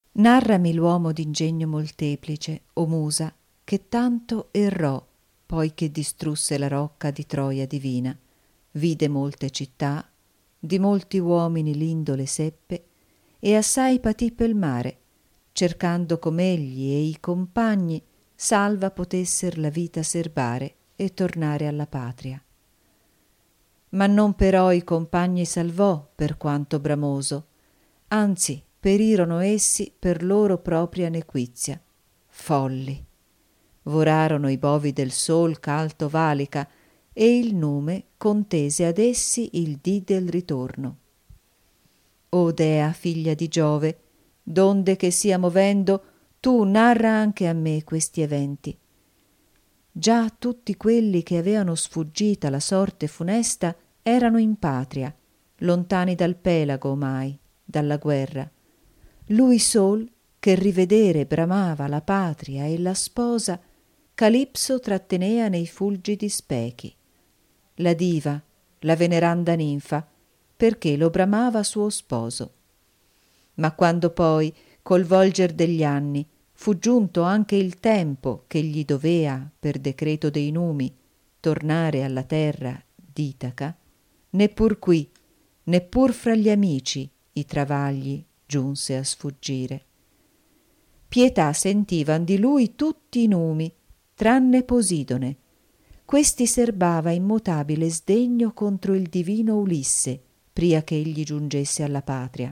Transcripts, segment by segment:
Narrami l'uomo d'ingegno molteplice, o Musa, che tanto errò, poi che distrusse la rocca di Troia divina, vide molte città, di molti uomini l'indole seppe, e assai patì pel mare, cercando com'egli e i compagni salva potesser la vita serbare e tornare alla patria. Ma non però i compagni salvò per quanto bramoso, anzi perirono essi per loro propria nequizia. Folli! Vorarono i bovi del sol ch'alto valica, e il nume contese ad essi il dì del ritorno. O Dea, figlia di Giove, donde che sia movendo, tu narra anche a me questi eventi. Già tutti quelli che aveano sfuggita la sorte funesta erano in patria, lontani dal pelago omai, dalla guerra. Lui sol, che rivedere bramava la patria e la sposa, Calipso trattenea nei fulgidi spechi. La diva, la veneranda ninfa, perché lo bramava suo sposo. Ma quando poi, col volger degli anni, fu giunto anche il tempo che gli dovea, per decreto dei numi, tornare alla terra d'Itaca, neppur qui, neppur fra gli amici, i travagli giunse a sfuggire. Pietà sentivan di lui tutti i numi, tranne Posidone. Questi serbava immutabile sdegno contro il divino Ulisse, pria che egli giungesse alla patria.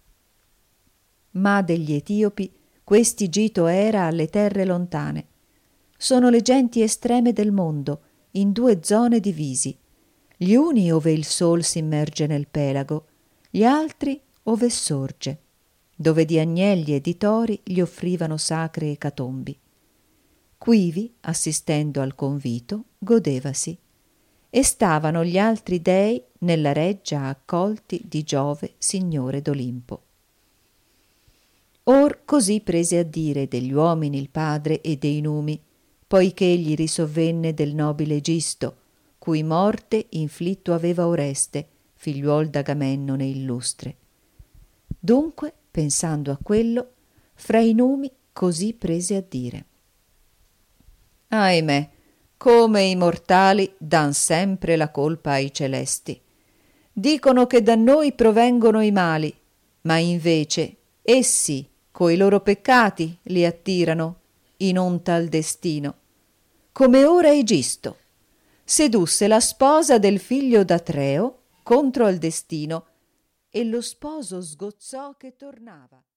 Ma degli Etiopi questi gito era alle terre lontane. Sono le genti estreme del mondo, in due zone divisi, gli uni ove il sol s'immerge nel pelago, gli altri ove sorge, dove di agnelli e di tori gli offrivano sacre ecatombi. Quivi, assistendo al convito, godevasi, e stavano gli altri dei nella reggia accolti di Giove, signore d'Olimpo. Or così prese a dire degli uomini il padre e dei numi, poiché egli risovvenne del nobile Egisto, cui morte inflitto aveva Oreste, figliuol d'Agamennone illustre. Dunque, pensando a quello, fra i numi così prese a dire: ahimè, come i mortali dan sempre la colpa ai celesti. Dicono che da noi provengono i mali, ma invece essi coi loro peccati li attirano in onta al destino. Come ora Egisto sedusse la sposa del figlio d'Atreo contro al destino, e lo sposo sgozzò che tornava.